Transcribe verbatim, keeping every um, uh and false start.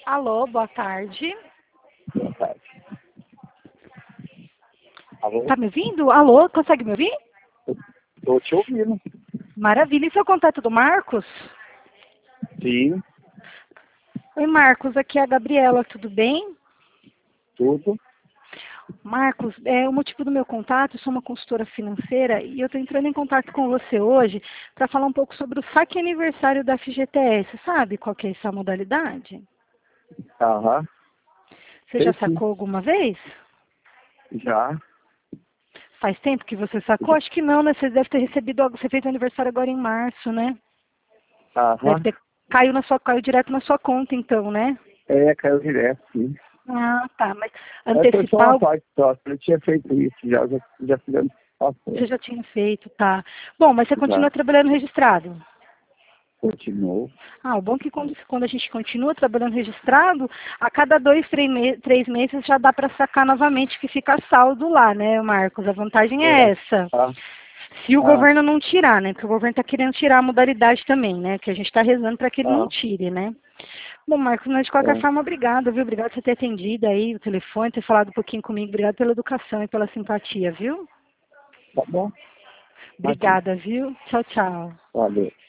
Alô, boa tarde. Boa tarde. Alô? Tá me ouvindo? Alô, consegue me ouvir? Estou te ouvindo. Maravilha. E seu contato do Marcos? Sim, Oi, Marcos, aqui é a Gabriela, tudo bem? tudo. Marcos, é, o motivo do meu contato, eu sou uma consultora financeira e eu estou entrando em contato com você hoje para falar um pouco sobre o saque aniversário da F G T S. Sabe qual que é essa modalidade? Aham. Você Sei já sim. sacou alguma vez? Já. Faz tempo que você sacou? Acho que não, né? Você deve ter recebido, você fez aniversário agora em março, né? Deve Aham. ter, caiu, na sua, caiu direto na sua conta então, né? É, caiu direto, sim. Ah, tá. Mas Mas foi só uma antecipar, parte só. Eu tinha feito isso, já, já, já fizemos você passou. já tinha feito, tá. Bom, mas você Já. continua trabalhando registrado? Continuou. Ah, o bom é que quando, quando a gente continua trabalhando registrado, a cada dois, três, me- três meses já dá para sacar novamente que fica saldo lá, né, Marcos? A vantagem é É. essa. Ah, Se o ah, governo não tirar, né? Porque o governo está querendo tirar a modalidade também, né? Que a gente está rezando para que ele não ah, tire, né? Bom, Marcos, mas de qualquer é. forma, obrigada, viu? Obrigado por você ter atendido aí o telefone, ter falado um pouquinho comigo. Obrigado pela educação e pela simpatia, viu? Tá bom? Aqui. Obrigada, viu? Tchau, tchau. Valeu.